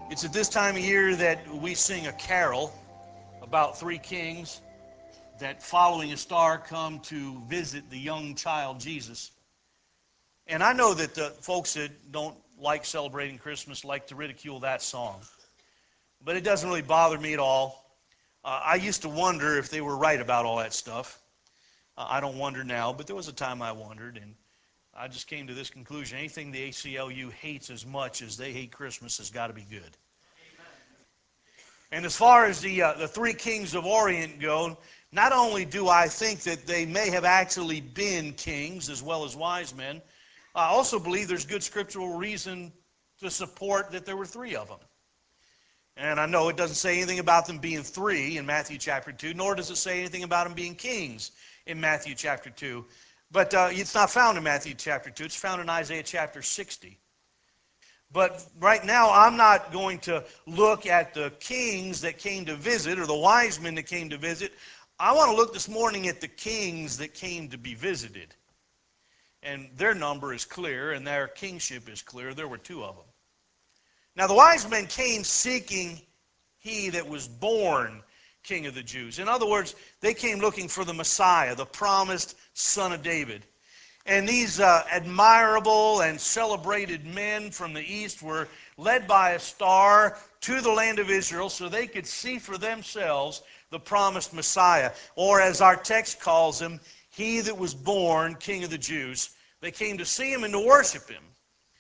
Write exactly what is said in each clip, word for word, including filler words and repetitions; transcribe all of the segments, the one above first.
It's at this time of year that we sing a carol about three kings that, following a star, come to visit the young child Jesus. And I know that the folks that don't like celebrating Christmas like to ridicule that song, but it doesn't really bother me at all. Uh, I used to wonder if they were right about all that stuff. Uh, I don't wonder now, but there was a time I wondered, and I just came to this conclusion. Anything the A C L U hates as much as they hate Christmas has got to be good. And as far as the, uh, the three kings of Orient go, not only do I think that they may have actually been kings as well as wise men, I also believe there's good scriptural reason to support that there were three of them. And I know it doesn't say anything about them being three in Matthew chapter two, nor does it say anything about them being kings in Matthew chapter two. But uh, it's not found in Matthew chapter two. It's found in Isaiah chapter sixty. But right now, I'm not going to look at the kings that came to visit or the wise men that came to visit. I want to look this morning at the kings that came to be visited. And their number is clear, and their kingship is clear. There were two of them. Now, the wise men came seeking he that was born King of the Jews. In other words, they came looking for the Messiah, the promised Son of David. And these uh, admirable and celebrated men from the east were led by a star to the land of Israel so they could see for themselves the promised Messiah. Or as our text calls him, he that was born King of the Jews. They came to see him and to worship him.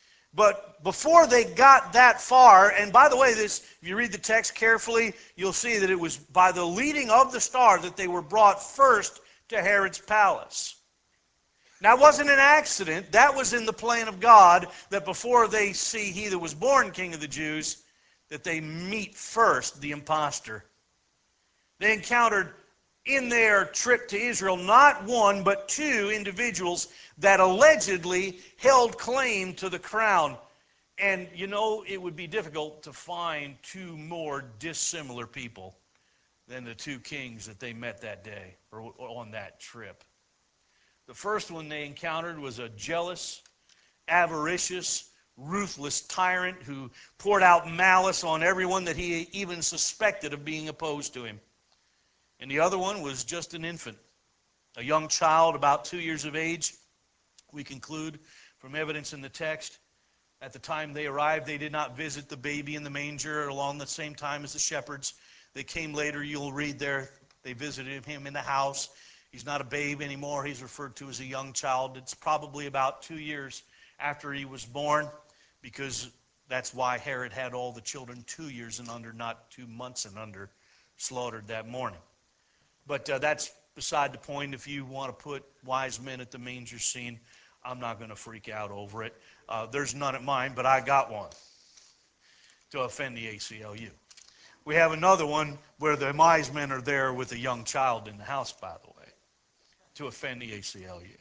But before they got that far, and by the way, this, if you read the text carefully, you'll see that it was by the leading of the star that they were brought first to Herod's palace. Now, it wasn't an accident. That was in the plan of God, that before they see he that was born King of the Jews, that they meet first the impostor. They encountered in their trip to Israel not one but two individuals that allegedly held claim to the crown. And you know, it would be difficult to find two more dissimilar people than the two kings that they met that day or on that trip. The first one they encountered was a jealous, avaricious, ruthless tyrant who poured out malice on everyone that he even suspected of being opposed to him. And the other one was just an infant, a young child about two years of age. We conclude from evidence in the text, at the time they arrived, they did not visit the baby in the manger along the same time as the shepherds. They came later, you'll read there, they visited him in the house. He's not a babe anymore. He's referred to as a young child. It's probably about two years after he was born, because that's why Herod had all the children two years and under, not two months and under, slaughtered that morning. But uh, that's beside the point. If you want to put wise men at the manger scene, I'm not going to freak out over it. Uh, there's none at mine, but I got one to offend the A C L U. We have another one where the wise men are there with a young child in the house, by the way, to offend the A C L U.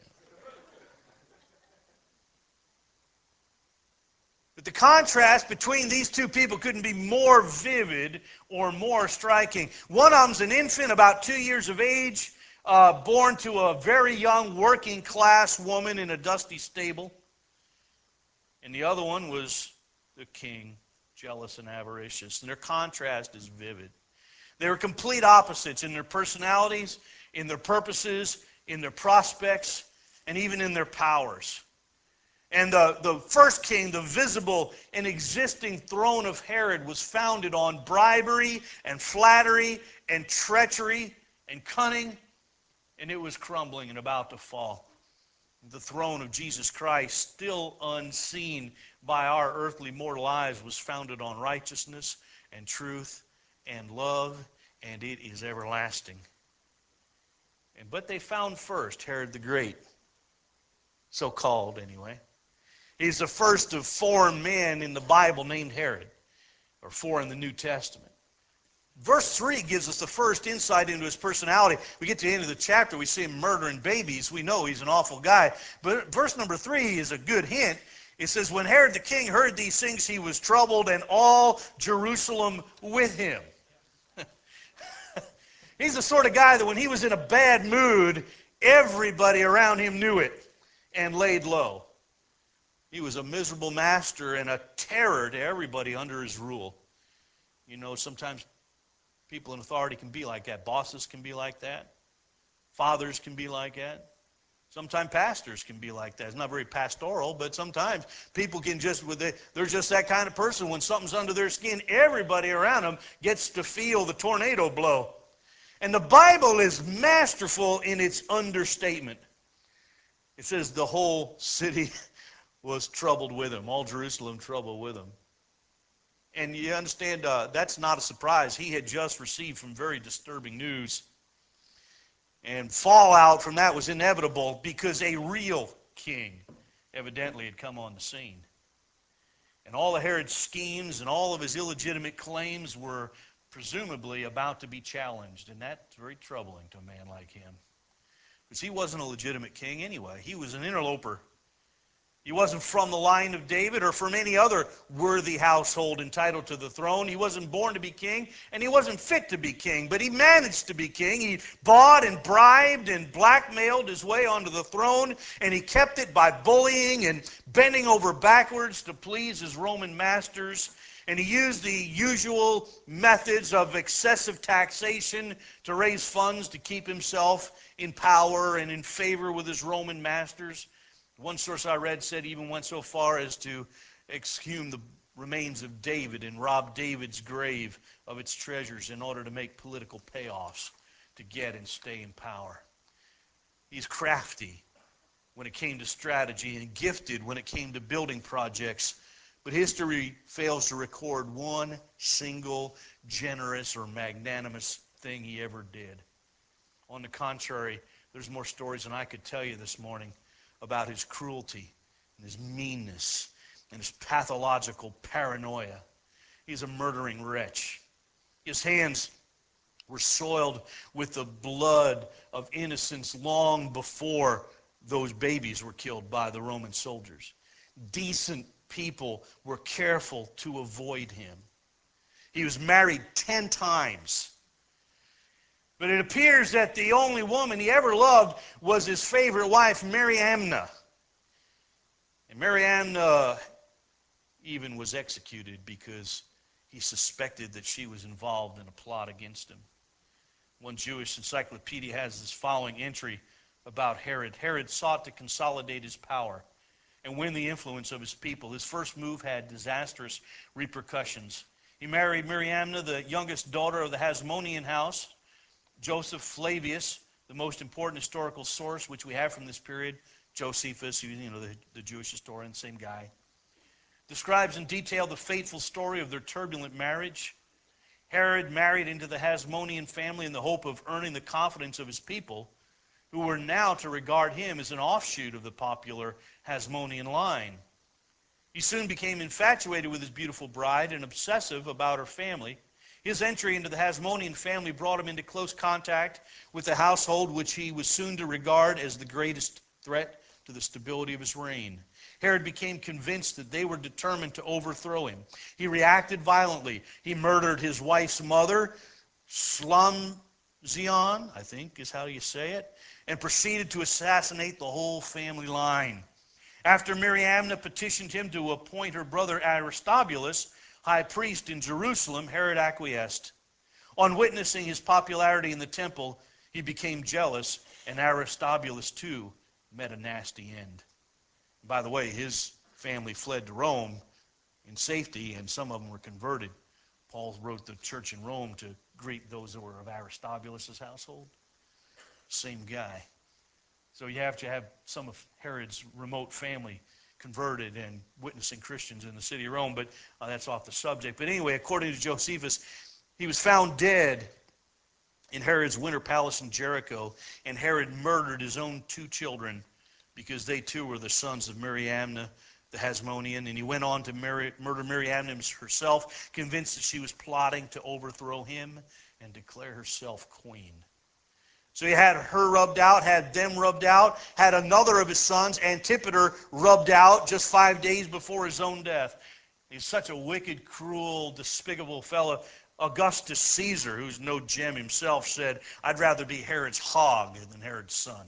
But the contrast between these two people couldn't be more vivid or more striking. One of them's an infant about two years of age, uh, born to a very young working class woman in a dusty stable. And the other one was the king, jealous and avaricious. And their contrast is vivid. They were complete opposites in their personalities, in their purposes, in their prospects, and even in their powers. And the, the first king, the visible and existing throne of Herod, was founded on bribery and flattery and treachery and cunning, and it was crumbling and about to fall. The throne of Jesus Christ, still unseen by our earthly mortal eyes, was founded on righteousness and truth and love, and it is everlasting. And but they found first Herod the Great, so called anyway. He's the first of four men in the Bible named Herod, or four in the New Testament. Verse three gives us the first insight into his personality. We get to the end of the chapter, we see him murdering babies. We know he's an awful guy. But verse number three is a good hint. It says, when Herod the king heard these things, he was troubled, and all Jerusalem with him. He's the sort of guy that when he was in a bad mood, everybody around him knew it and laid low. He was a miserable master and a terror to everybody under his rule. You know, sometimes people in authority can be like that. Bosses can be like that. Fathers can be like that. Sometimes pastors can be like that. It's not very pastoral, but sometimes people can just, they're just that kind of person. When something's under their skin, everybody around them gets to feel the tornado blow. And the Bible is masterful in its understatement. It says the whole city was troubled with him, all Jerusalem troubled with him. And you understand, uh, that's not a surprise. He had just received some very disturbing news. And fallout from that was inevitable because a real king evidently had come on the scene. And all of Herod's schemes and all of his illegitimate claims were presumably about to be challenged. And that's very troubling to a man like him. Because he wasn't a legitimate king anyway. He was an interloper. He wasn't from the line of David or from any other worthy household entitled to the throne. He wasn't born to be king, and he wasn't fit to be king, but he managed to be king. He bought and bribed and blackmailed his way onto the throne, and he kept it by bullying and bending over backwards to please his Roman masters. And he used the usual methods of excessive taxation to raise funds to keep himself in power and in favor with his Roman masters. One source I read said he even went so far as to exhume the remains of David and rob David's grave of its treasures in order to make political payoffs to get and stay in power. He's crafty when it came to strategy and gifted when it came to building projects. But history fails to record one single generous or magnanimous thing he ever did. On the contrary, there's more stories than I could tell you this morning about his cruelty and his meanness and his pathological paranoia. He's a murdering wretch. His hands were soiled with the blood of innocents long before those babies were killed by the Roman soldiers. Decent people were careful to avoid him. He was married ten times. But it appears that the only woman he ever loved was his favorite wife, Mariamna. And Mariamna even was executed because he suspected that she was involved in a plot against him. One Jewish encyclopedia has this following entry about Herod. Herod sought to consolidate his power and win the influence of his people. His first move had disastrous repercussions. He married Mariamna, the youngest daughter of the Hasmonean house. Joseph Flavius, the most important historical source which we have from this period, Josephus, you know, the, the Jewish historian, same guy, describes in detail the fateful story of their turbulent marriage. Herod married into the Hasmonean family in the hope of earning the confidence of his people, who were now to regard him as an offshoot of the popular Hasmonean line. He soon became infatuated with his beautiful bride and obsessive about her family. His entry into the Hasmonean family brought him into close contact with the household which he was soon to regard as the greatest threat to the stability of his reign. Herod became convinced that they were determined to overthrow him. He reacted violently. He murdered his wife's mother, Slumzion, I think is how you say it, and proceeded to assassinate the whole family line. After Mariamna petitioned him to appoint her brother Aristobulus high priest in Jerusalem, Herod acquiesced. On witnessing his popularity in the temple, he became jealous, and Aristobulus too met a nasty end. By the way, his family fled to Rome in safety, and some of them were converted. Paul wrote the church in Rome to greet those that were of Aristobulus' household. Same guy. So you have to have some of Herod's remote family converted and witnessing Christians in the city of Rome, but uh, that's off the subject. But anyway, according to Josephus, he was found dead in Herod's winter palace in Jericho, and Herod murdered his own two children because they too were the sons of Mariamna, the Hasmonean, and he went on to marry, murder Mariamna herself, convinced that she was plotting to overthrow him and declare herself queen. So he had her rubbed out, had them rubbed out, had another of his sons, Antipater, rubbed out just five days before his own death. He's such a wicked, cruel, despicable fellow. Augustus Caesar, who's no gem himself, said, "I'd rather be Herod's hog than Herod's son."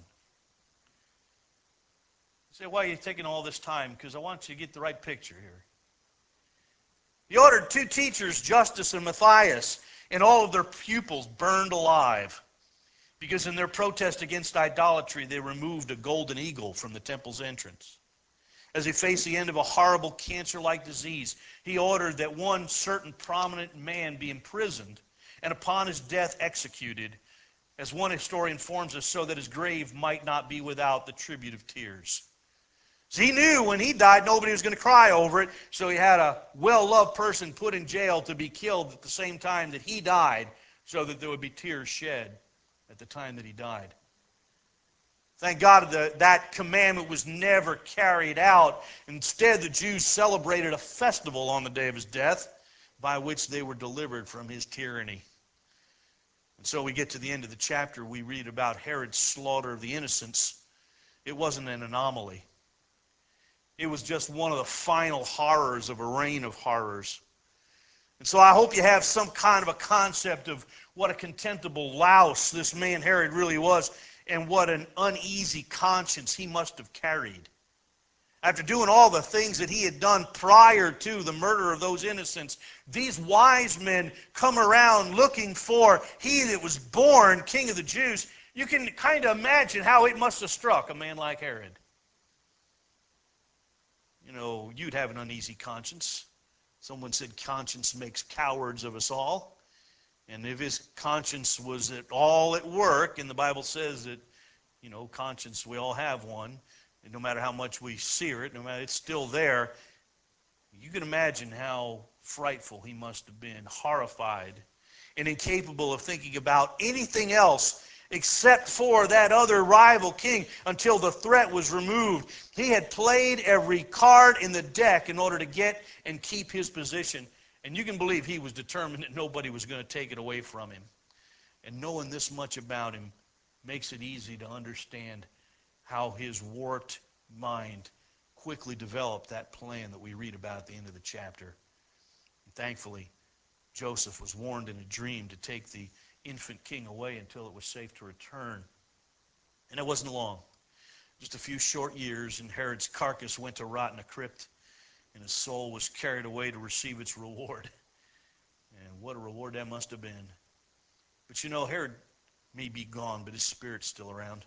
You say, why are you taking all this time? Because I want you to get the right picture here. He ordered two teachers, Justus and Matthias, and all of their pupils burned alive, because in their protest against idolatry, they removed a golden eagle from the temple's entrance. As he faced the end of a horrible cancer-like disease, he ordered that one certain prominent man be imprisoned and upon his death executed, as one historian informs us, so that his grave might not be without the tribute of tears. So he knew when he died, nobody was going to cry over it, so he had a well-loved person put in jail to be killed at the same time that he died, so that there would be tears shed at the time that he died. Thank God that that commandment was never carried out. Instead, the Jews celebrated a festival on the day of his death, by which they were delivered from his tyranny. And so we get to the end of the chapter, we read about Herod's slaughter of the innocents. It wasn't an anomaly. It was just one of the final horrors of a reign of horrors. And so I hope you have some kind of a concept of what a contemptible louse this man Herod really was, and what an uneasy conscience he must have carried. After doing all the things that he had done prior to the murder of those innocents, these wise men come around looking for he that was born king of the Jews. You can kind of imagine how it must have struck a man like Herod. You know, you'd have an uneasy conscience. Someone said conscience makes cowards of us all. And if his conscience was at all at work, and the Bible says that, you know, conscience, we all have one, and no matter how much we sear it, no matter, it's still there. You can imagine how frightful he must have been, horrified, and incapable of thinking about anything else except for that other rival king until the threat was removed. He had played every card in the deck in order to get and keep his position. And you can believe he was determined that nobody was going to take it away from him. And knowing this much about him makes it easy to understand how his warped mind quickly developed that plan that we read about at the end of the chapter. And thankfully, Joseph was warned in a dream to take the infant king away until it was safe to return. And it wasn't long. Just a few short years, and Herod's carcass went to rot in a crypt, and his soul was carried away to receive its reward. And what a reward that must have been. But you know, Herod may be gone, but his spirit's still around.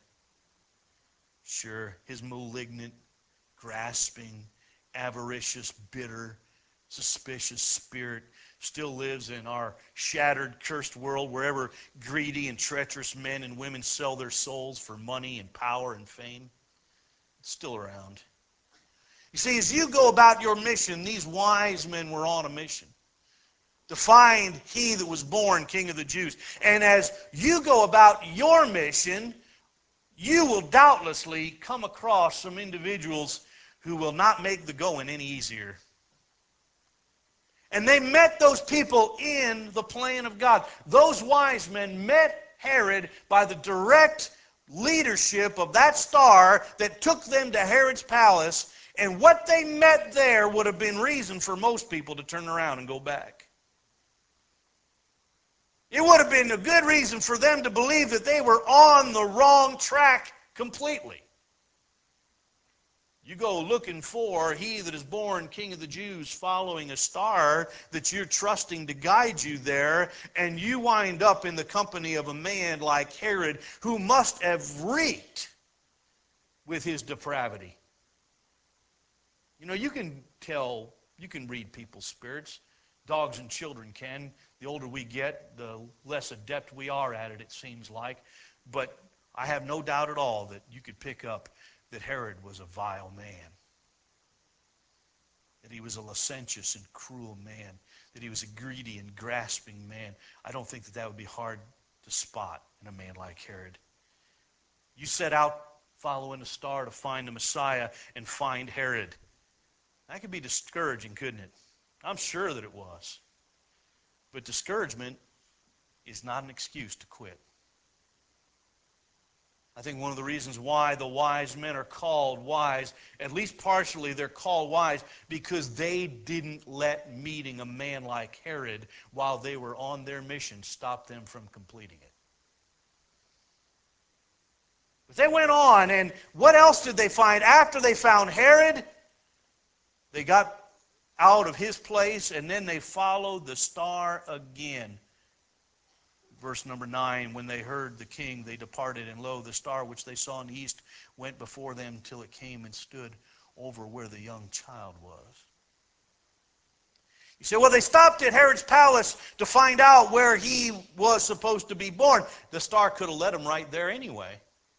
Sure, his malignant, grasping, avaricious, bitter, suspicious spirit still lives in our shattered, cursed world, wherever greedy and treacherous men and women sell their souls for money and power and fame. It's still around. You see, as you go about your mission, these wise men were on a mission to find he that was born king of the Jews. And as you go about your mission, you will doubtlessly come across some individuals who will not make the going any easier. And they met those people in the plan of God. Those wise men met Herod by the direct leadership of that star that took them to Herod's palace. And what they met there would have been reason for most people to turn around and go back. It would have been a good reason for them to believe that they were on the wrong track completely. You go looking for he that is born king of the Jews, following a star that you're trusting to guide you there, and you wind up in the company of a man like Herod, who must have reeked with his depravity. You know, you can tell, you can read people's spirits. Dogs and children can. The older we get, the less adept we are at it, it seems like. But I have no doubt at all that you could pick up that Herod was a vile man, that he was a licentious and cruel man, that he was a greedy and grasping man. I don't think that that would be hard to spot in a man like Herod. You set out following a star to find the Messiah and find Herod. That could be discouraging, couldn't it? I'm sure that it was. But discouragement is not an excuse to quit. I think one of the reasons why the wise men are called wise, at least partially they're called wise, because they didn't let meeting a man like Herod while they were on their mission stop them from completing it. But they went on, and what else did they find? After they found Herod, they got out of his place, and then they followed the star again. Verse number nine, when they heard the king, they departed, and lo, the star which they saw in the east went before them till it came and stood over where the young child was. You say, well, they stopped at Herod's palace to find out where he was supposed to be born. The star could have led them right there anyway.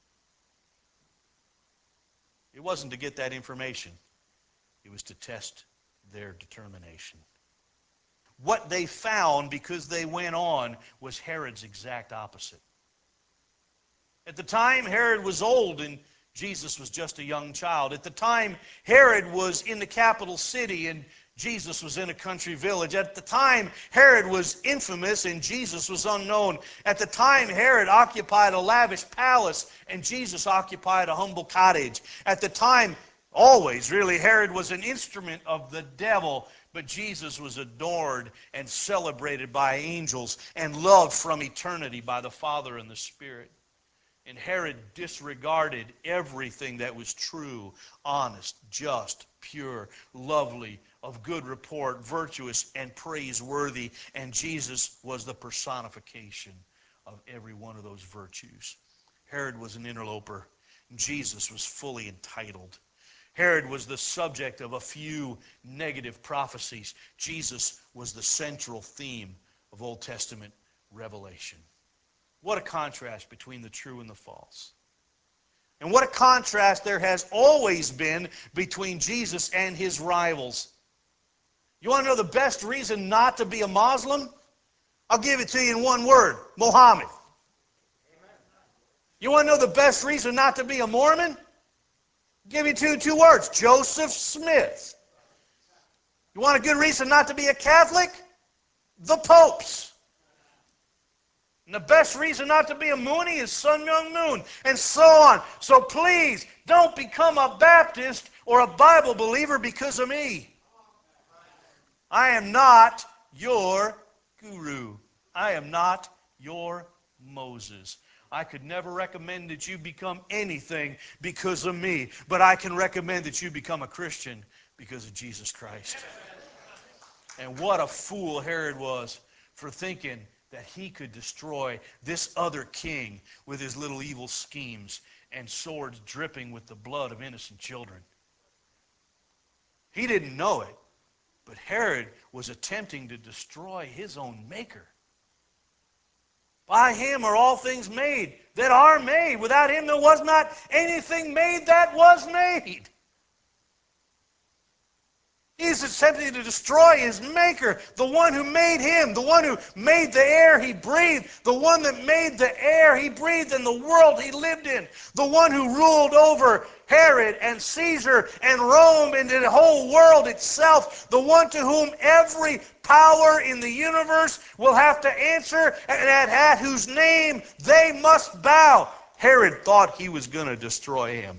It wasn't to get that information. It was to test their determination. What they found, because they went on, was Herod's exact opposite. At the time, Herod was old and Jesus was just a young child. At the time, Herod was in the capital city and Jesus was in a country village. At the time, Herod was infamous and Jesus was unknown. At the time, Herod occupied a lavish palace and Jesus occupied a humble cottage. At the time, always, really, Herod was an instrument of the devil, but Jesus was adored and celebrated by angels and loved from eternity by the Father and the Spirit. And Herod disregarded everything that was true, honest, just, pure, lovely, of good report, virtuous, and praiseworthy. And Jesus was the personification of every one of those virtues. Herod was an interloper. Jesus was fully entitled. Herod was the subject of a few negative prophecies. Jesus was the central theme of Old Testament revelation. What a contrast between the true and the false. And what a contrast there has always been between Jesus and his rivals. You want to know the best reason not to be a Muslim? I'll give it to you in one word: Muhammad. You want to know the best reason not to be a Mormon? I'll give you two, two words: Joseph Smith. You want a good reason not to be a Catholic? The popes. And the best reason not to be a Moonie is Sun Myung Moon, and so on. So please, don't become a Baptist or a Bible believer because of me. I am not your guru. I am not your Moses. I could never recommend that you become anything because of me, but I can recommend that you become a Christian because of Jesus Christ. And what a fool Herod was for thinking that he could destroy this other king with his little evil schemes and swords dripping with the blood of innocent children. He didn't know it, but Herod was attempting to destroy his own maker. By him are all things made that are made. Without him there was not anything made that was made. He's attempting to destroy his maker, the one who made him, the one who made the air he breathed, the one that made the air he breathed and the world he lived in, the one who ruled over Herod and Caesar and Rome and the whole world itself, the one to whom every power in the universe will have to answer and at, at whose name they must bow. Herod thought he was going to destroy him.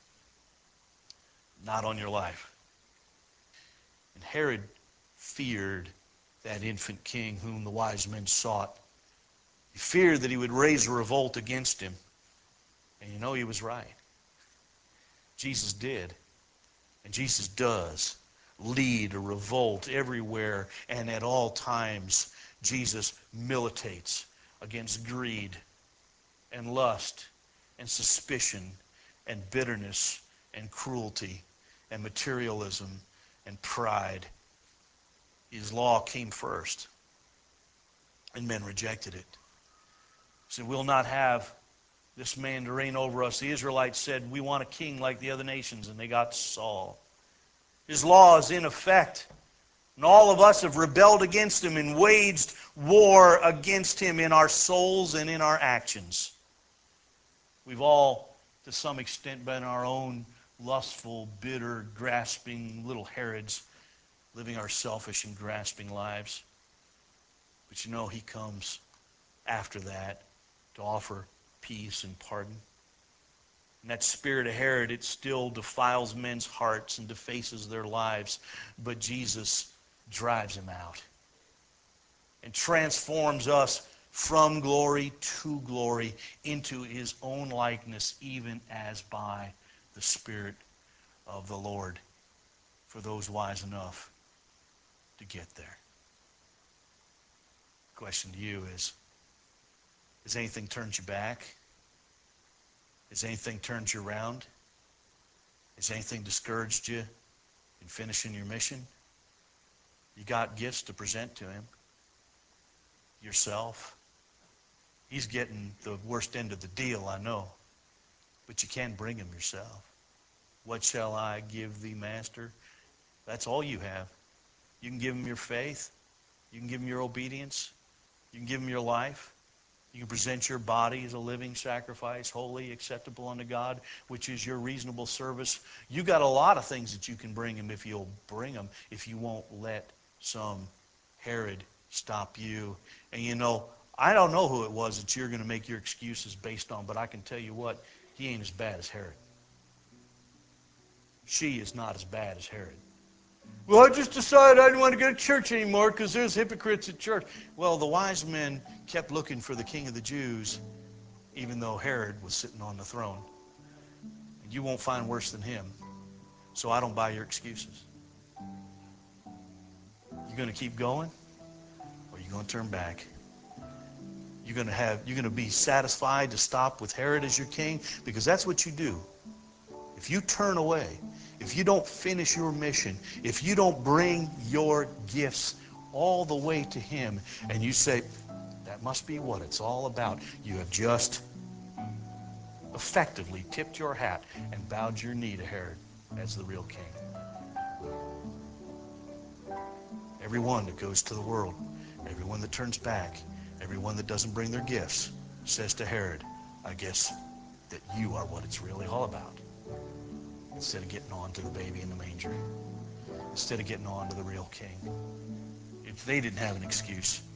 Not on your life. And Herod feared that infant king whom the wise men sought. He feared that he would raise a revolt against him. And you know, he was right. Jesus did. And Jesus does lead a revolt everywhere and at all times. Jesus militates against greed and lust and suspicion and bitterness and cruelty and materialism and pride. His law came first, and men rejected it. He said, we'll not have this man to reign over us. The Israelites said, we want a king like the other nations, and they got Saul. His law is in effect, and all of us have rebelled against him and waged war against him in our souls and in our actions. We've all, to some extent, been our own lustful, bitter, grasping little Herods, living our selfish and grasping lives. But you know, he comes after that to offer peace and pardon. And that spirit of Herod, it still defiles men's hearts and defaces their lives. But Jesus drives him out and transforms us from glory to glory into his own likeness, even as by the Spirit of the Lord, for those wise enough to get there. The question to you is, has anything turned you back? Has anything turned you around? Has anything discouraged you in finishing your mission? You got gifts to present to him. Yourself. He's getting the worst end of the deal, I know. But you can't bring him yourself. What shall I give thee, Master? That's all you have. You can give him your faith. You can give him your obedience. You can give him your life. You can present your body as a living sacrifice, holy, acceptable unto God, which is your reasonable service. You got a lot of things that you can bring him if you'll bring them, if you won't let some Herod stop you. And you know, I don't know who it was that you're going to make your excuses based on, but I can tell you what, he ain't as bad as Herod. She is not as bad as Herod. Well, I just decided I didn't want to go to church anymore because there's hypocrites at church. Well, the wise men kept looking for the King of the Jews, even though Herod was sitting on the throne. And you won't find worse than him. So I don't buy your excuses. You going to keep going, or are you going to turn back? You're going to have, you're going to be satisfied to stop with Herod as your king, because that's what you do. If you turn away, if you don't finish your mission, if you don't bring your gifts all the way to him, and you say, that must be what it's all about, you have just effectively tipped your hat and bowed your knee to Herod as the real king. Everyone that goes to the world, everyone that turns back, everyone that doesn't bring their gifts, says to Herod, I guess that you are what it's really all about. Instead of getting on to the baby in the manger. Instead of getting on to the real king. If they didn't have an excuse,